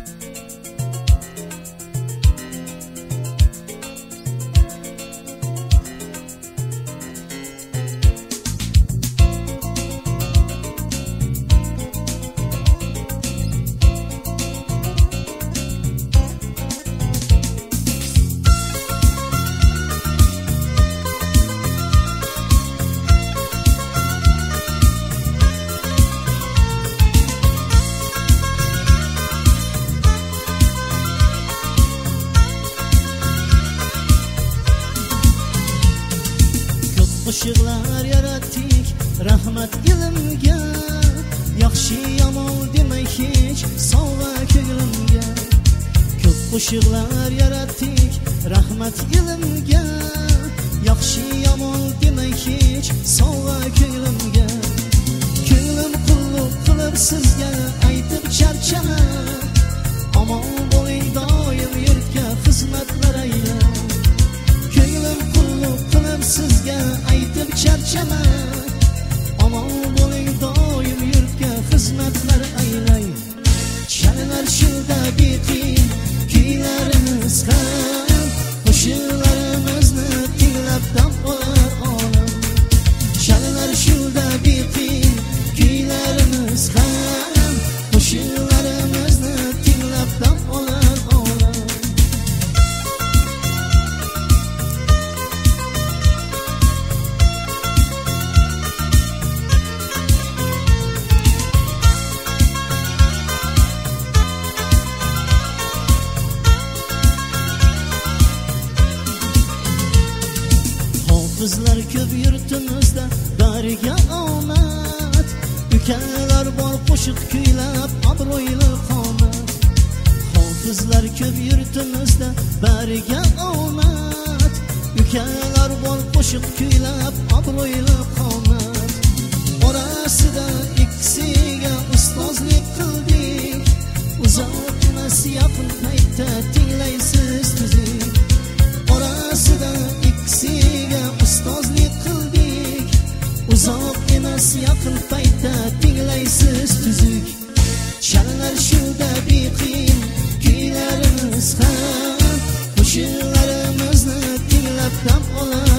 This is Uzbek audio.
Qo'shiqlar yaratdik rahmat ilmga, yaxshi yomon demay hech sovg'a ko'nglimga. Ko'p qo'shiqlar yaratdik rahmat ilmga, yaxshi yomon demay hech sovg'a ko'nglimga. Ko'nglim qulluq qilib sizga aytib charchama, omon bo'ling doim yurtga xizmatlar ayla. Ko'nglim qulluq qilib sizga aytib charchama, omon bo'ling doim yurtga xizmatlar aylay. Chalanar shilda beqiyin kuylarimiz ham, qo'shiqlarimizni tinglab dam olar olam. Chalanar shilda beqiyin kuylarimiz ham, qo'shiqlarimizni tinglab dam olar olam. Hofizlar ko'p yurtimizda, bariga omad. Ukalar bor qo'shiq kuylab, obro'yli qomat. Hofizlar ko'p yurtimizda, bariga omad. Ukalar bor qo'shiq kuylab, obro'yli qomat. Orasida ikkisiga ustozlik qildik, uzoq emas yaqin paytda tinglaysiz tuzik. Orasida ikkisiga ustozlik qildik, uzoq emas yaqin paytda tinglaysiz tuzuk. Chalanar shunda beqiyin kuylarimiz ham, qo'shiqlarimizni tinglab dam olar